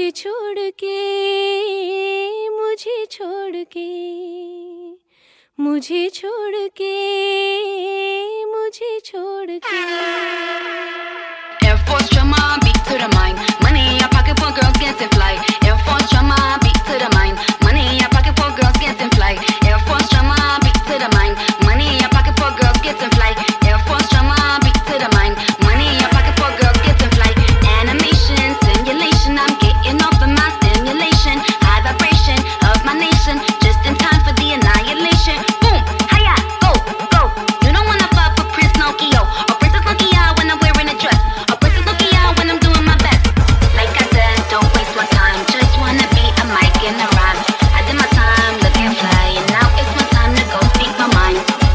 मुझे छोड़ के, मुझे छोड़ के, मुझे छोड़ के, मुझे छोड़ के. Air Force drama, beat to the mind. Money in your pocket for girls getting fly. Air Force drama, beat to the mind. Money in your pocket for girls getting fly. Air Force drama, beat to the mind. Money in your pocket for girls getting fly. Air Force drama, beat to the mind. Money in your pocket for girls getting fly. Animation, simulation, I'm getting off of my stimulation. High vibration of my nation, just in time for the annihilation. Boom, hiya, go, go. You don't wanna fuck with Prince Nokia or Princess Nokia when I'm wearing a dress, or Princess Nokia when I'm doing my best. Like I said, don't waste my time. Just wanna be a mic and a rhyme. I did my time looking fly, and now it's my time to go speak my mind.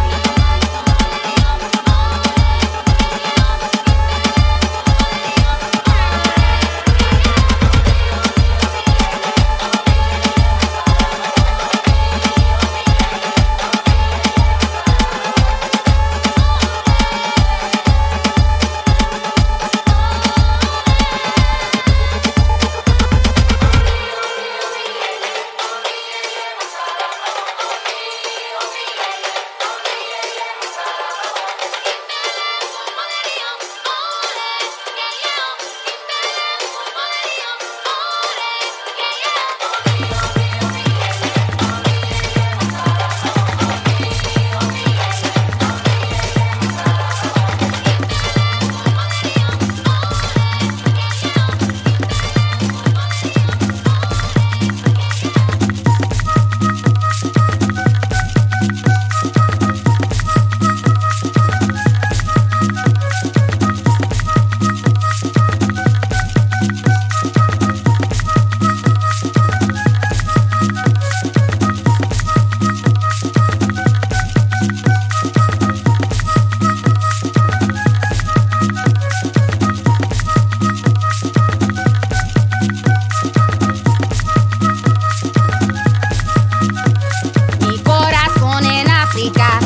Mi corazón en África,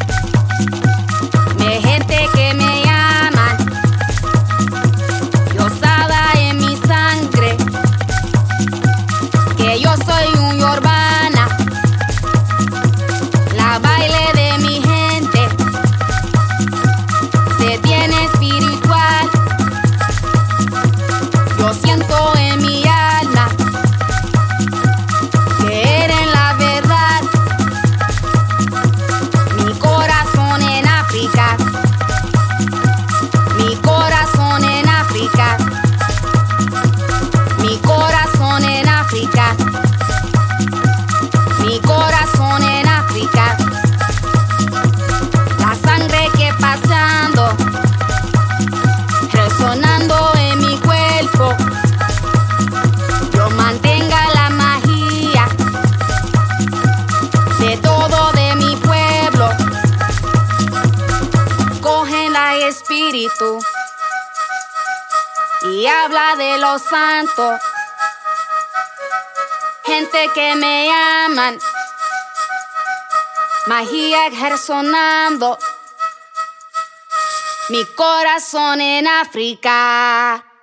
de gente que me llaman. Yo estaba en mi sangre, que yo soy un urbana. La baile de mi gente se tiene espiritual. Yo siento en mi alma que eres la verdad. Mi corazón en África, mi corazón en África, mi corazón en África, mi corazón en África. La sangre que pasando, resonando en mi cuerpo. Yo mantenga la magia de todo de mi pueblo. Cogen la espíritu y habla de los santos. Gente que me llaman, magia resonando. Mi corazón en África.